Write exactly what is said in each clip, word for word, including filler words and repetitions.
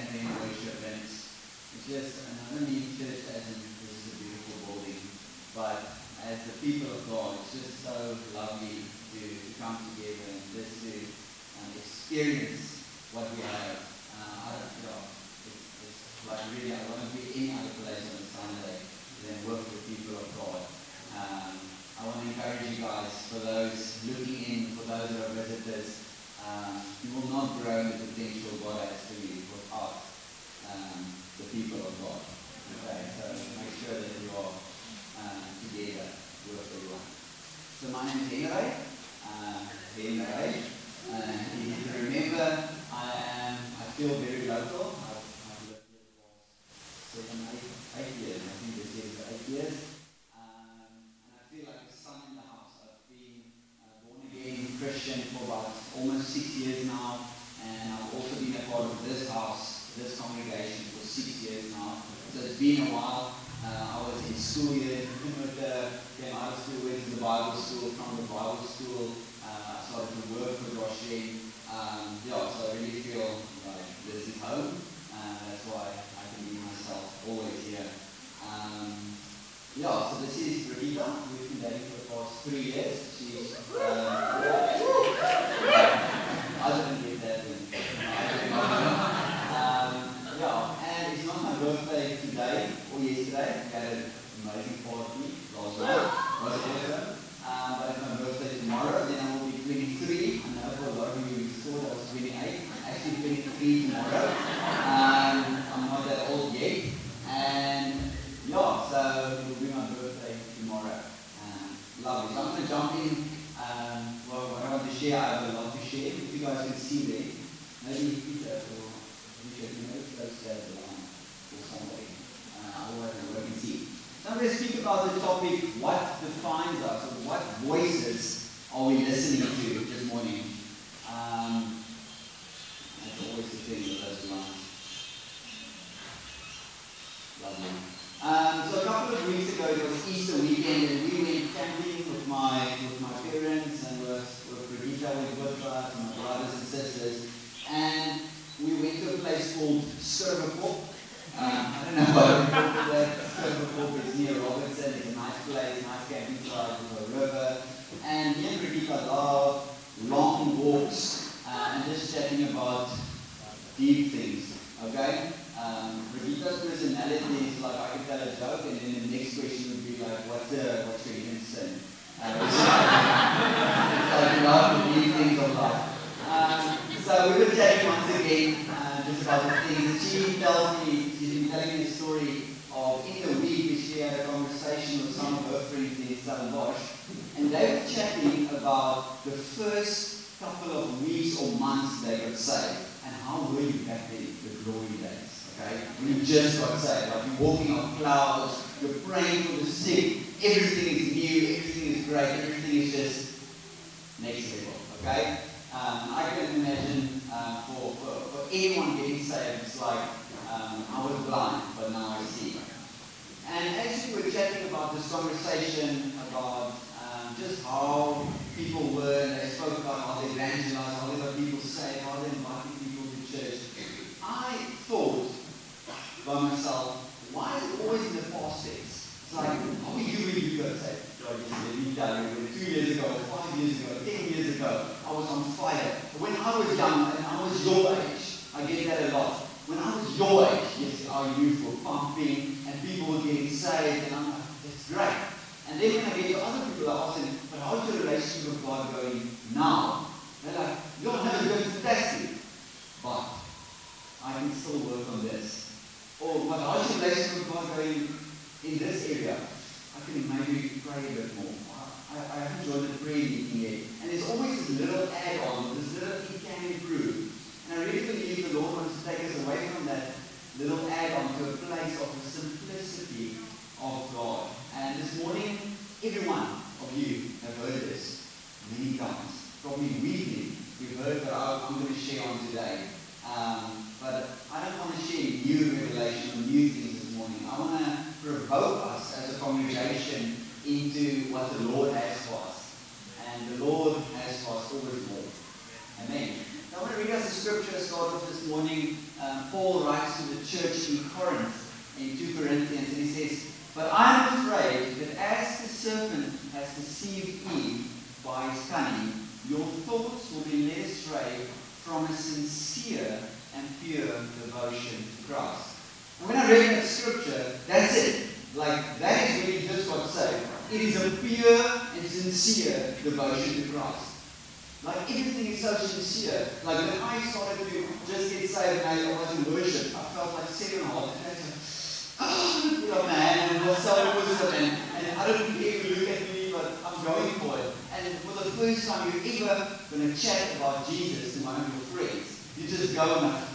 and then worship. And it's, it's just, and I don't mean church as in this is a beautiful building, but as the people of God, it's just so lovely to, to come together and just to um, experience what we have. Uh, I don't know, it's, it's like really, I want to be any other place on a Sunday than work with people of God. Um, I want to encourage you guys, for those looking in, for those who are visitors, um, you will not grow in the potential God has for you without um, the people of God. Okay, so make sure that you are um, together with everyone. So my name is Henry. Uh, Henry. Uh, if you remember, I am. I feel very local. I've, I've lived here the last seven, eight, eight years. I think this year is eight years. Feel like a son in the house. I've been uh, born again Christian for about almost six years now, and I've also been a part of this house, this congregation for six years now. So it's been a while. Uh, I was in school here, with the, came out of school, went to the Bible school. From the Bible school, uh, I started to work for Josh. Um, yeah, so I really feel like this is home. Uh, that's why I can be myself always here. Um, Yeah, so this is Rebecca. We've been dating for the past three years. She's, um, I didn't get that in. um, yeah, and it's not my birthday today or yesterday. We had an amazing party last night. It was awesome. Um, but it's my birthday tomorrow. Then I will be twenty-three. I know for a lot of you who thought I was twenty-eight. Actually twenty-three tomorrow. Um, I'm not that old yet. And yeah, so it will be my birthday tomorrow. Um, lovely. So I'm going to jump in. Um, well, what I want to share, I have a lot to share. If you guys can see there, maybe Peter or Richard, you know, close to the line or somebody. Uh, otherwise, I can see. So I'm going to speak about the topic, what defines us, or what voices are we listening to this morning. Um, that's always the thing with those lines. Lovely. Um, so a couple of weeks ago, it was Easter weekend, and we went camping with my with my parents and with, with Brigitte went with us, and my brothers and sisters. And we went to a place called Skurvekop. Um, I don't know what we call that. Skurvekop is near Robertson. It's a nice place, nice camping site with a river. And me and Brigitte love long walks uh, and just chatting about deep things. Okay? Um, Rebecca's personality is like, I can tell a joke, and then the next question would be like, what's, the, what's your hidden sin? Uh, it's like, you love the deep things of life. Um, so we were chatting once again, uh, just about the things. And she tells me, she's been telling me a story of in the week, she had a conversation with some of her friends in Stellenbosch, and they were chatting about the first couple of weeks or months they got saved, and how were you back then, the glory days. Okay? When you just got saved, like you're walking on clouds, you're praying for the sick, everything is new, everything is great, everything is just next level. Okay? Um, I can imagine uh, for, for, for anyone getting saved, it's like um, I was blind, but now I see. And as we were chatting about this conversation about um, just how people were, and they spoke about how they evangelized, how they got people saved, how they invited people to church, I thought by myself, why is it always in the past tense? It's like, how are you really good? Say, God, let me tell you, two years ago, five years ago, ten years ago, I was on fire. When I was young and I was your age, I get that a lot. When I was your age, yes, our youth were pumping and people were getting saved, and I'm like, that's great. And then when I get to other people, I ask them, but how's your relationship with God going now? They're like, your no, it's going fantastic, but I can still work on this. Or, but how's your relationship with God going in this area? I can maybe pray a bit more. I, I haven't joined a prayer meeting yet. And there's always this little add-on, this little it can improve. And I really believe the Lord wants to take us away from that little add-on to a place of the simplicity of God. And this morning, every one of you have heard this many times. Probably weekly, we've heard what I'm going to share on today. Um, but I don't want to share new revelation or new things this morning. I want to provoke us as a congregation into what the Lord has for us. And the Lord has for us always more. Amen. Now I want to read us a scripture starting start off this morning, um, Paul writes to the church in Corinth, in two Corinthians, and he says, "But I am afraid that as the serpent has deceived Eve by his cunning, your thoughts will be led astray from a sincere and pure devotion to Christ." And when I read that scripture, that's it. Like, that is really just what saved. It is a pure and sincere devotion to Christ. Like, everything is so sincere. Like, when I started to just get saved and I was in worship, I felt like seven and a half. And I was like, oh, you know, man, and it was so awesome. And, and I don't care if you look at me, but I'm going for it. And for the first time you're ever going to chat about Jesus to one of your friends, you just go and like,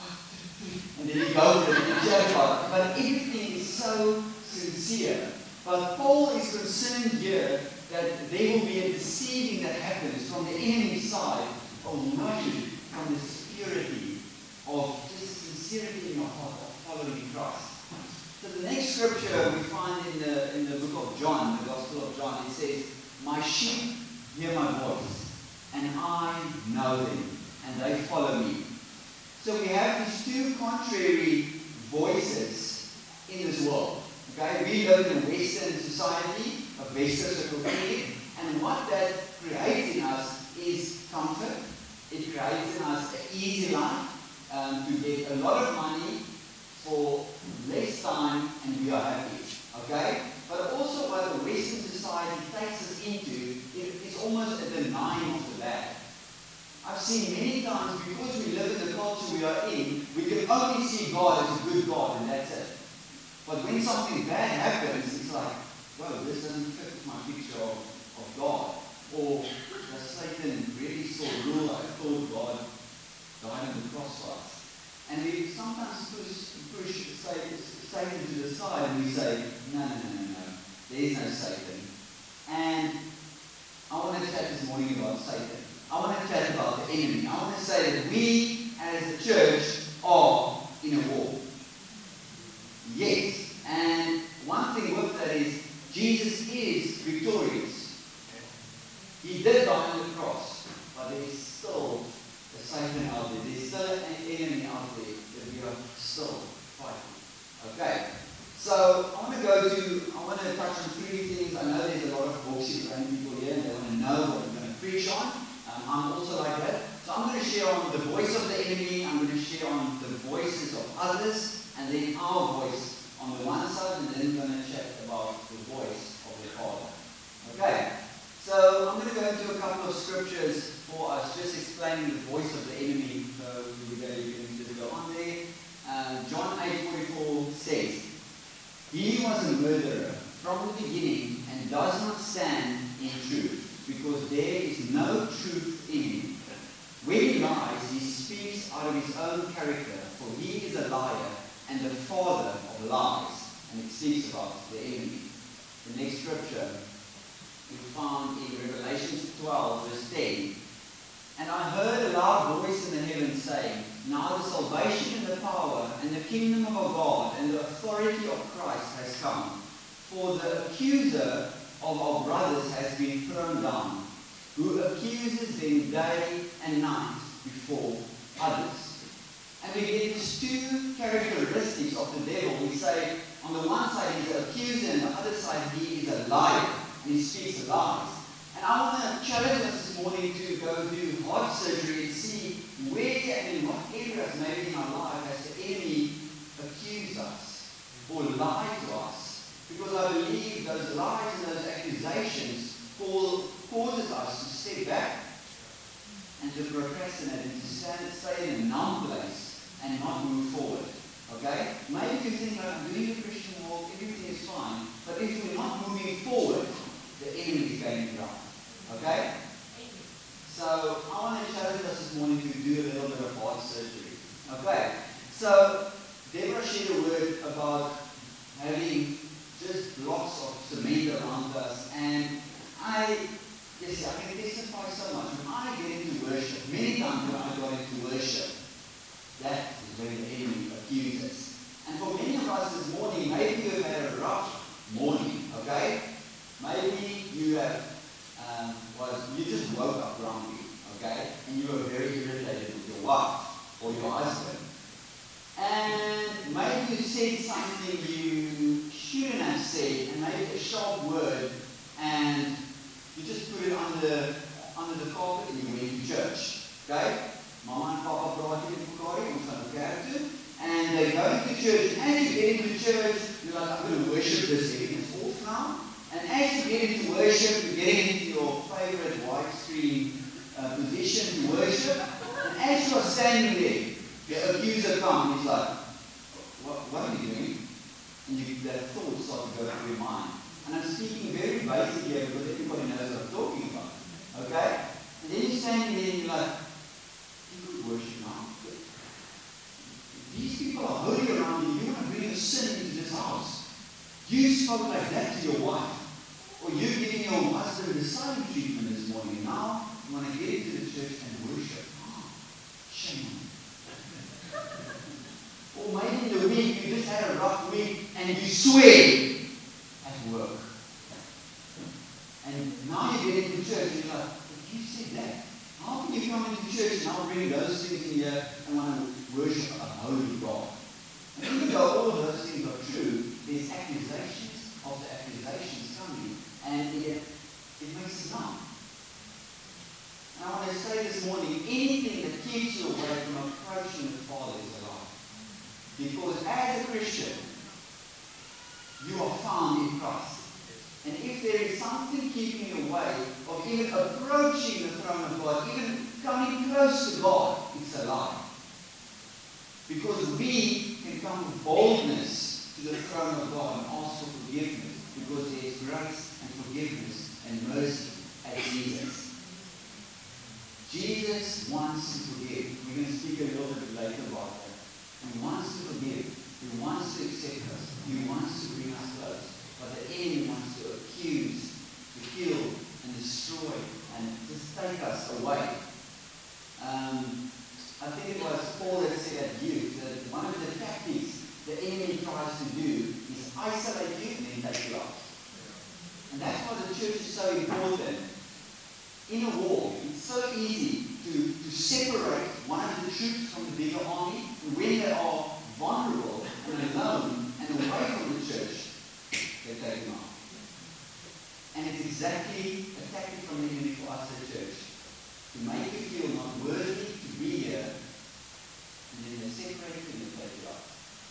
and then you go for it and you chat about it. But everything is so sincere. But Paul is concerned here that there will be a deceiving that happens from the enemy's side away from this purity of just sincerity in your heart of following Christ. So the next scripture we find in the in the book of John, the Gospel of John, it says, "My sheep hear my voice, and I know them, and they follow me." So we have these two contrary voices in this world. Okay, we live in a Western society, a Western culture, and what that creates in us is comfort. It creates in us an easy life, um, to get a lot of money for less time, and we are happy. Okay, but also what the Western society takes us into, it is almost a denying of the bad. I've seen many times, because we live in the culture we are in, we can only see God as a good God, and that's it. But when something bad happens, it's like, well, this doesn't fit my picture of, of God. Or does Satan really still rule? I thought God died on the cross for us. And we sometimes push, push Satan to the side and we say, no, no, no, no, no. There is no Satan. And I want to chat this morning about Satan. I want to chat about the enemy. I want to say that we as a church are in a war. Yes, and one thing with that is Jesus is victorious. He did die on the cross, but there is still a Satan out there. There's still an enemy out there that we are still fighting. Okay, so I want to go to, I want to touch on three things. I know there's a lot of bullshit around people here and they want to know what we're going to preach on. Um, I'm also like that. So I'm going to share on the voice of the enemy. I'm going to share on the voices of others. And then our voice on the one side, and then we're going to chat about the voice of the Father. Okay, so I'm going to go into a couple of scriptures for us, just explaining the voice of the enemy. So we're going to just go on there. Uh, John eight forty-four says, "He was a murderer from the beginning and does not stand in truth, because there is no truth in him. When he lies, he speaks out of his own character, for he is a liar and the father of lies." And it speaks about the enemy. The next scripture we found in Revelation twelve, verse ten. "And I heard a loud voice in the heavens saying, Now the salvation and the power and the kingdom of our God and the authority of Christ has come. For the accuser of our brothers has been thrown down, who accuses them day and night before others." And we get these two characteristics of the devil. We say, on the one side he's an accuser, and on the other side he is a liar, and he speaks lies. And I want to challenge us this morning to go do heart surgery and see where and in what areas maybe in our life has the enemy accused us or lied to us. Because I believe those lies and those accusations causes us to step back and to procrastinate and to stand, stay in a numb place and not move forward. Okay? Maybe you think, like, I'm doing the Christian walk, everything is fine, but if we're not moving forward, the enemy is going to ground. Okay? So I want to challenge us this morning to do a little bit of heart surgery. Okay? So Deborah shared a word about having just blocks of cement around us, and I yes, I can testify so much. When I get into worship, many times when I go into worship, that is when the enemy accuses. And for many of us this morning, maybe you have had a rough morning, okay? Maybe you have, um, was, you just woke up grumpy, okay? And you were very irritated with your wife. or your husband. And maybe you said something you shouldn't have said, and maybe a sharp word, and you just put it under, under the carpet and you went to church. Okay? Mama and Papa brought you in Bukari, ons gaan kerk toe, and they go into church, and as you get into church, you're like, I'm going to worship this evening, it's off now. And as you get into worship, you're getting into your favorite widescreen uh, position to worship, and as you are standing there, the accuser comes, and he's like, what, what are you doing? And you, that thought starts to go through your mind. And I'm speaking very basic here because everybody knows what I'm talking about. Okay? And then you're standing there and you're like, you could worship now. These people are holy around you. You want to bring a sin into this house. You spoke like that to your wife. Or you're giving your husband the silent treatment this morning. And now you want to get into the church and worship. Oh, shame on you. Or maybe in the week you just had a rough week and you swear at work. And now you get into church and you're like, but you said that. How can you come into church and now bring those things in here and want to worship a holy God? And even though all of those things are true, there's accusations after accusations coming, and it, it makes it numb. And I want to say this morning, anything that keeps you away from approaching the Father is a lie. Because as a Christian, you are found in Christ. And if there is something keeping you away of even approaching the throne of God, even coming close to God, it's a lie. Because we can come with boldness to the throne of God and ask for forgiveness, because there is grace and forgiveness and mercy at Jesus. Jesus wants to forgive. We're going to speak a little bit later about that. He wants to forgive. He wants to accept us. He wants to bring us close. But the enemy wants to accuse, to kill, and destroy, and just take us away. Um, I think it was Paul that said at youth that one of the tactics the enemy tries to do is isolate you and then take you out. And that's why the church is so important. In a war, it's so easy to, to separate one of the troops from the bigger army, and when they are vulnerable and alone and away from the church, they take them out. And it's exactly a tactic from the enemy for us at church, to make you feel not worthy to be here, and then they separate you and they take you out.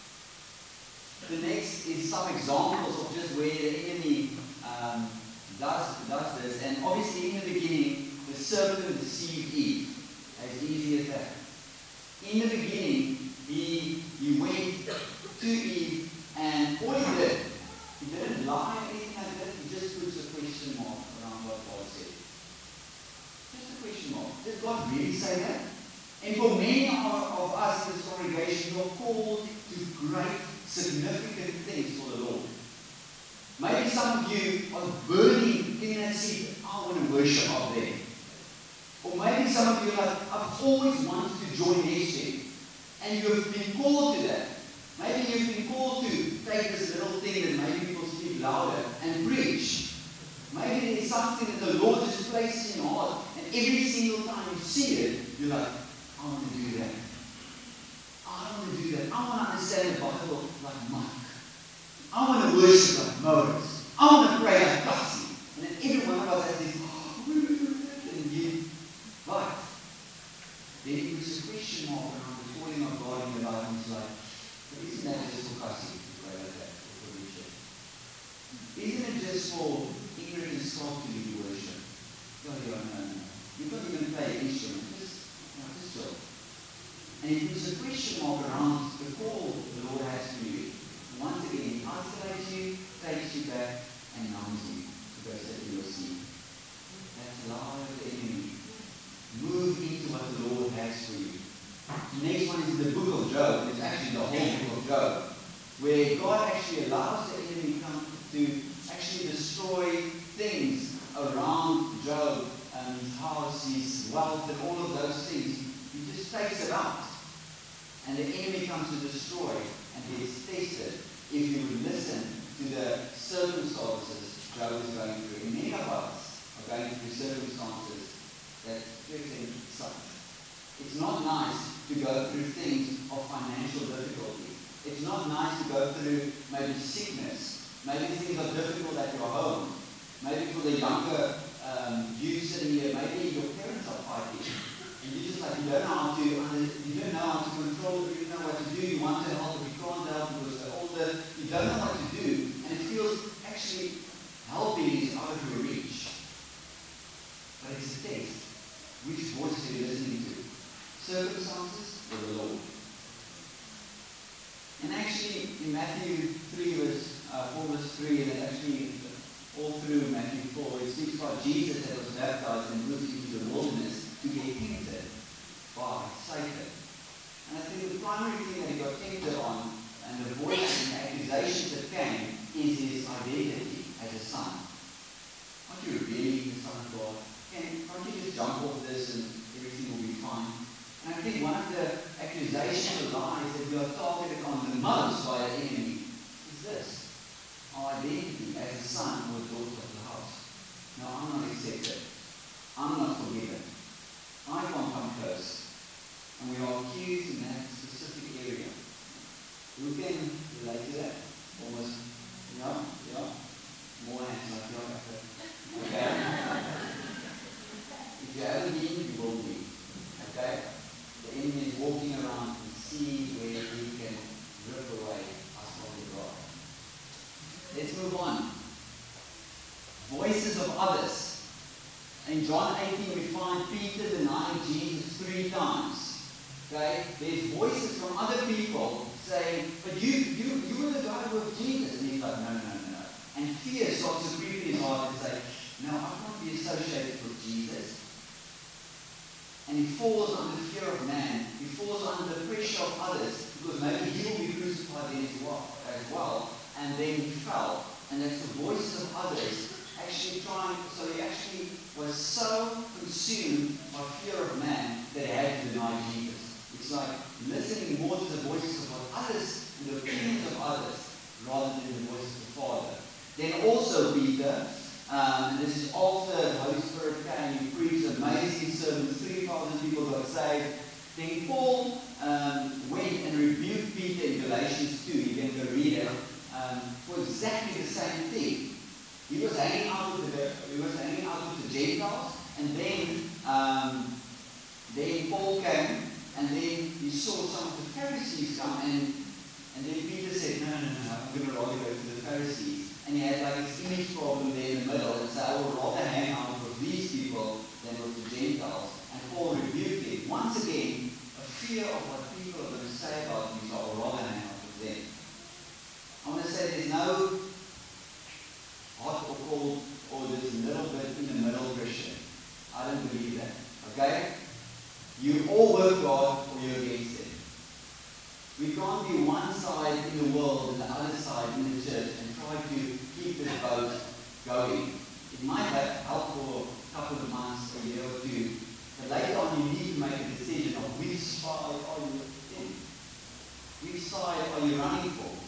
The next is some examples of just where the enemy um, does, does this. And obviously in the beginning, the serpent deceived Eve. As easy as that. In the beginning, he, he went to Eve, and all he did, he didn't lie or anything like that, he just puts a question mark around what God said. Just a question mark. Did God really say that? And for many of, of us in this congregation, we are called to great, significant things for the Lord. Maybe some of you are burning in that seat. I want to worship up there. Or maybe some of you are like, I've always wanted to join Nashville. And you have been called to that. Maybe you've been called to take this little thing that maybe people speak louder and preach. Maybe there's something that the Lord just placed in your heart, and every single time you see it, you're like, I want to do that. I want to do that. I want to understand the Bible like Mike. I want to worship like Moses. I want to pray like Cassie. And then every one of us has this, oh, and you, right. Then it puts a question mark around the calling of God in your life, and it's like, but isn't that just for Cassie to pray like that, or for Richard? Isn't it just for Ingrid and Scott to lead worship? No, no, no, no. You're not even play an instrument. Just, you know, just go. And it puts a question mark around the call the Lord has for you. Once again, he isolates you, takes you back, and numbs you to go sit in your seat. That's the lie of the enemy. Move into what the Lord has for you. The next one is the book of Job. It's actually the whole book of Job, where God actually allows the enemy come to actually destroy things around Job, um, his house, his wealth, and all of those things. He just takes it out. And the enemy comes to destroy, and he is tested if you would listen to the circumstances Job is going through. And many of us are going through circumstances that listen, suck. It's not nice to go through things of financial difficulty. It's not nice to go through maybe sickness. Maybe things are difficult at your home. Maybe for the younger um, you sitting here, maybe your parents are fighting. And you just like, you don't know how to, you don't know how to control it, you don't know what to do, you want to help, but you can't help because they're older, you don't know what to do, and it feels actually helping is out of your reach. But it's a test. Which voice are you listening to? Circumstances or the Lord? And actually, in Matthew three, verse uh, four, verse three, and actually all through Matthew four, it speaks about Jesus that was baptized and moved into the wilderness to get tempted by Satan. And I think the primary thing that he got tempted on, and the voice and the accusations that came, is his identity as a son. Aren't you really the Son of God? Can, can't you just jump off this and everything will be fine? And I think one of the accusations or lies that we are targeted on the most by the enemy is this: our identity as a son or daughter of the house. No, I'm not accepted. I'm not forgiven. I can't come close. And we are accused in that specific area. Who can relate to that? Almost, yeah, yeah. More hands like you. Okay? If you haven't been, you will be. Okay? The enemy is walking around and see where he can rip away us from the God. Let's move on. Voices of others. In John eighteen, we find Peter denying Jesus three times. Okay? There's voices from other people saying, but you, you, you were the guy with Jesus. And he's like, no, no, no, no. And fear starts to creep in his heart and say, no, I can't be associated with Jesus. And he falls under the fear of man. He falls under the pressure of others because maybe he will be crucified then as well, as well. And then he fell. And that's the voices of others actually trying, so he actually was so consumed by fear of man that he had to deny Jesus. It's like listening more to the voices of what others and the opinions of others rather than the voice of the Father. Then also Peter, um, and this is after the Holy Spirit came, he preached amazing sermons, three thousand people got saved. Then Paul um, went and rebuked Peter in Galatians two, you can go read it, um, for exactly the same thing. He was hanging out with the he was hanging out with the Gentiles, and then um, then Paul came, and then he saw some of the Pharisees come, and and then Peter said, no, no, no, no, I'm going to rather go to the Pharisees. And he had like this image problem there in the middle, and said, I would rather hang out with these people than with the Gentiles. And Paul rebuked him. Once again, a fear of what people are going to say about you, so I would rather hang out with them. I want to say there's no hot or cold, or this little bit in the middle Christian. I don't believe that. Okay? You all work God or you're against it. We can't be one side in the world and the other side in the church and try to keep this boat going. It might have helped for a couple of months, a year or two, but later on you need to make a decision of which side are you in. Which side are you running for?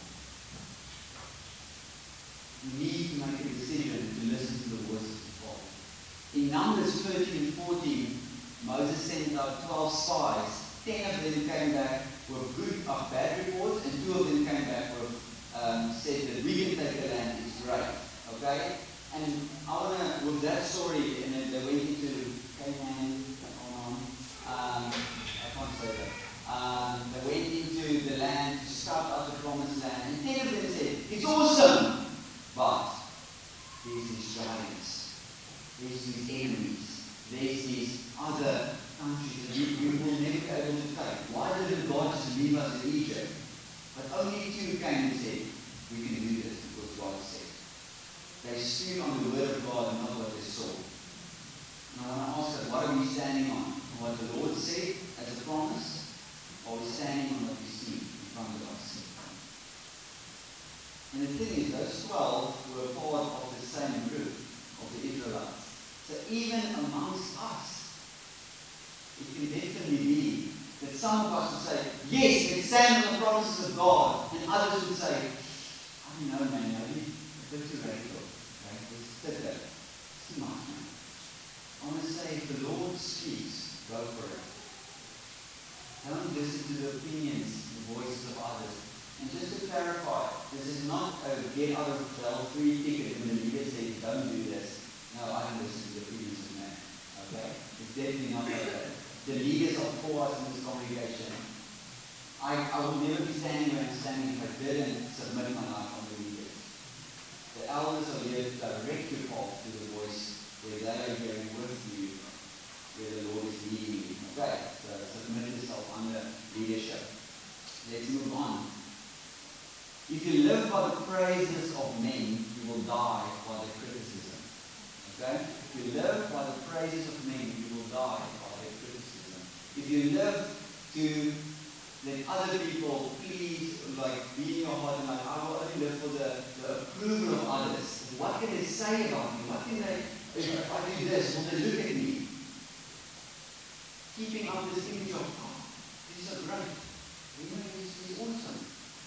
You need to make a decision to listen to the voice of the Father. In Numbers thirteen and fourteen, Moses sent out twelve spies. Ten of them came back with good or bad reports, and two of them came back with um, said that we can take the land, it's great. Okay? And I want to, with that story, and then they went into Canaan, um, um, I can't say that. Um, they went into the land to start out the promised land, and ten of them said, it's awesome! But there's these giants, there's these enemies, there's these other countries that we, we will never be able to take. Why didn't God just leave us in Egypt? But only two came and said, we can do this because God said. They stood on the word of God and not what they saw. And I want to ask us, what are we standing on? On what the Lord said as a promise? Or are we standing on what we see in front of us? And the thing is, those twelve were part of the same group of the Israelites. So even amongst us, it can definitely be that some of us would say, yes, let's stand on the promises of God. And others would say, I don't know, man, maybe a bit too radical. Okay? Let's take that. It's too much, man. I want to say, if the Lord speaks, go for it. Don't listen to the opinions, the voices of others. And just to clarify, this is not a get out of jail free ticket when the leader says, don't do this. No, I don't listen to the opinions of men. Okay? It's definitely not like that. The leaders are for us in this congregation. I, I would never be standing where I'm standing if I didn't submit my life on the leaders. The elders are here to direct your path to the voice where they are hearing with you, where the Lord is leading you. Okay, so submit yourself under leadership. Let's move on. If you live by the praises of men, you will die by their criticism. Okay? If you live by the praises of men, you will die by their criticism. If you live to let other people please, like, be in your heart and like, I will only live for the, the approval of others. What can they say about me? What can they, if I do this, will they look at me? Keeping up this image of, oh, he's so great. You know, he's, he's awesome.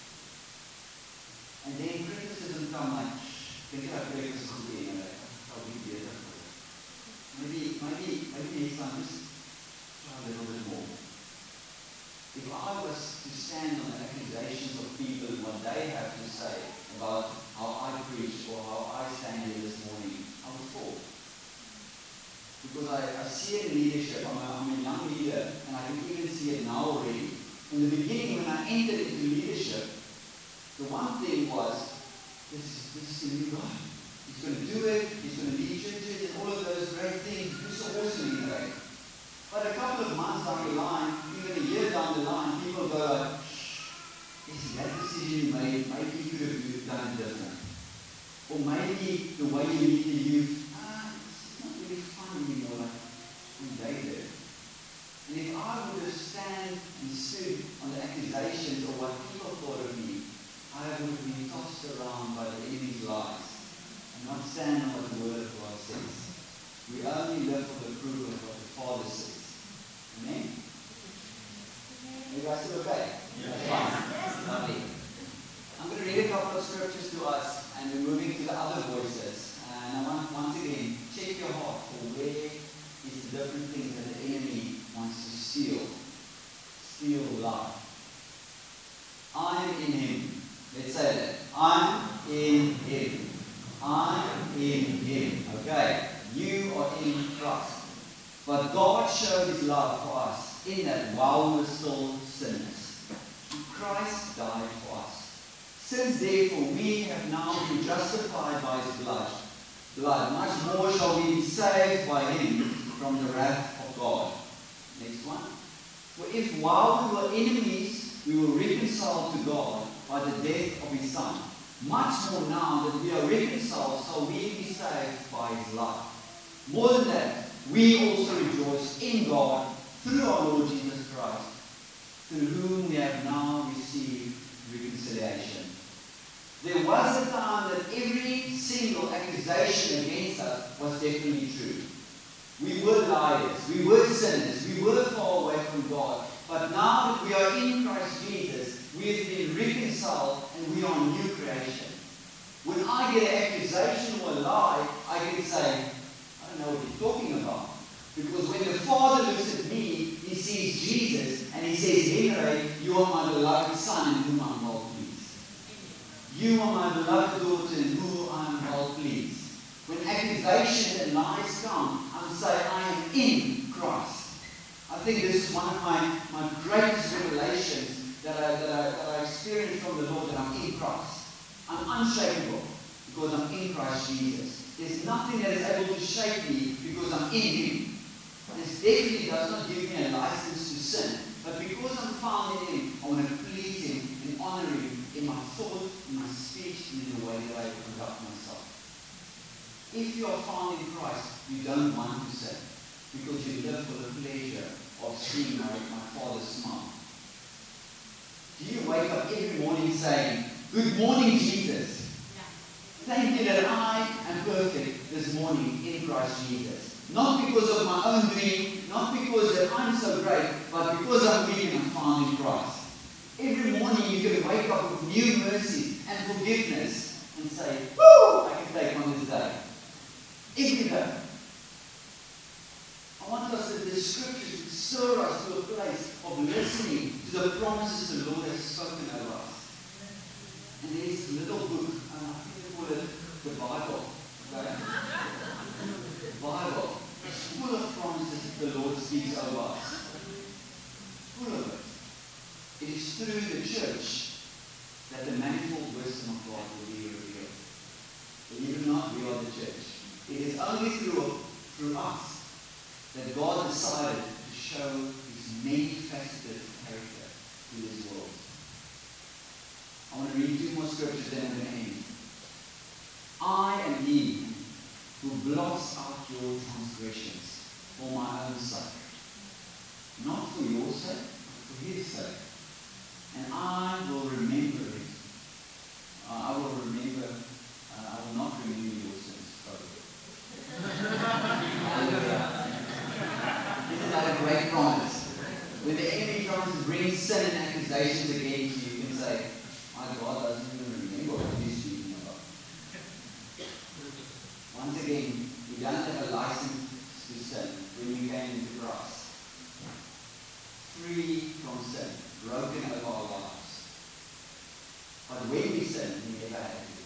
And then criticism come like, think about criticism again, like, how we do it. Maybe, maybe, maybe next time, just try a little bit more. If I was to stand on the accusations of people and what they have to say about how I preach or how I stand here this morning, I would fall. Because I, I see it in leadership. I'm a, I'm a young leader, and I can even see it now already. In the beginning, when I entered into leadership, the one thing was, this is, this is a new guy. He's going to do it. He's going to lead churches and all of those great things. He's so awesome in that. But a couple of months down the line, even a year down the line, people go like, is that decision you made, maybe you could have done it different. Or maybe the way you lead the youth, ah, it's not really fun anymore like when they did. And if I would have stand and stood on the accusations of what people thought of me, I would have been tossed around by the enemy's lies and not stand on what the Word of God says. We only live for the approval of what the Father says. Amen? Are you guys still okay? Yeah. Fine. Lovely. I'm going to read a couple of scriptures to us, and we're moving to the other voices. And I want, once again, check your heart for where is the different things that the enemy wants to steal. Steal life. I'm in him. Let's say that. I'm in him. I'm in him. Okay. You are in Christ. But God showed his love for us in that while we were still sinners, Christ died for us. Since therefore we have now been justified by his blood, blood, much more shall we be saved by him from the wrath of God. Next one. For if while we were enemies, we were reconciled to God by the death of his Son, much more now that we are reconciled, shall we be saved by his life. More than that, we also rejoice in God through our Lord Jesus Christ, through whom we have now received reconciliation. There was a time that every single accusation against us was definitely true. We were liars, we were sinners, we were far away from God. But now that we are in Christ Jesus, we have been reconciled and we are a new creation. When I get an accusation or a lie, I can say, I don't know what you're talking about. Because when the Father looks at me, he sees Jesus and he says, Henry, you are my beloved Son in whom I am well pleased. You are my beloved daughter in whom I am well pleased. When accusations and lies come, I'm saying I am in Christ. I think this is one of my, my greatest revelations that I, that, I, that I experienced from the Lord, that I'm in Christ. I'm unshakable because I'm in Christ Jesus. There's nothing that is able to shake me because I'm in him. This definitely does not give me a license to sin. But because I'm found in him, I want to please him and honor him in my thought, in my speech, and in the way that I conduct myself. If you are found in Christ, you don't want to sin because you live for the pleasure of seeing my, my Father's smile. Do you wake up every morning saying, good morning, Jesus? Thank you that I am perfect this morning in Christ Jesus. Not because of my own doing, not because that I'm so great, but because I'm weak and I'm found in Christ. Every morning you can wake up with new mercy and forgiveness and say, woo, I can take on this day. Every day. I want us that the scriptures would stir us to a place of of listening to the promises the Lord has spoken over us. And there's a little book, um, I think they call it the Bible. Okay? The Bible is full of promises that the Lord speaks over us. Full of it. It is through the church that the manifold wisdom of God will be revealed. Believe it or not, we are the church. It is only through, through us that God decided to show His many-faceted character to this world. I want to read two more scriptures, then I'm going to end. I am He who blots out your transgressions for my own sake. Not for your sake, but for His sake. And I will remember it. Uh, I will remember, uh, I will not remember your sins. Hallelujah. Isn't that a great promise? When the enemy comes to bring sin and accusations against you, you can say, my God doesn't even remember what He's speaking about. Once again, we don't have a license to sin when we came into Christ. Free from sin, broken over our lives. But when we sin, we never had to.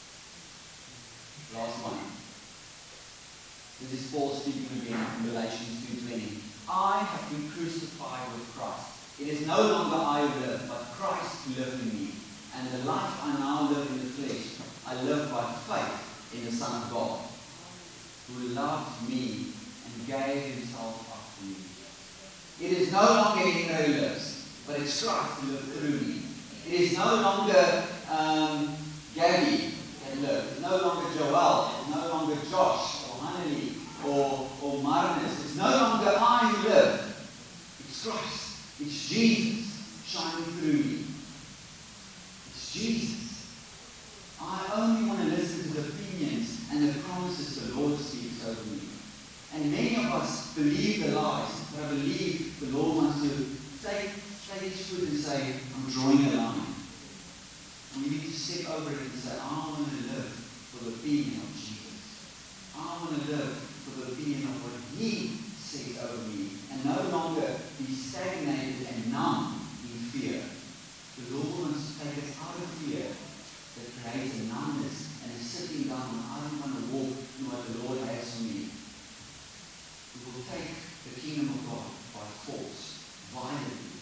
Last one. This is Paul speaking again in Galatians two twenty. I have been crucified with Christ. It is no longer I who live, but Christ who lives in me. And the life I now live in the flesh, I live by faith in the Son of God, who loved me and gave Himself up for me. It is no longer me who lives, but it's Christ who lives through me. It is no longer um, Gabby that lives. It's no longer Joel. It's no longer Josh or Hanley or, or Marnus. It's no longer I who live. It's Christ. It's Jesus shining through me. It's Jesus. I only want to listen to the opinions and the promises the Lord speaks over me. And many of us believe the lies, but I believe the Lord wants to take, take His foot and say, I'm drawing a line. And we need to step over it and say, I want to live for the opinion of Jesus. I want to live for the opinion of what He says over me, and no longer be stagnated and numb in fear. The Lord wants to take us out of fear that creates a numbness and a sitting down and I don't want to walk in what the Lord has for me. We will take the kingdom of God by force, violently,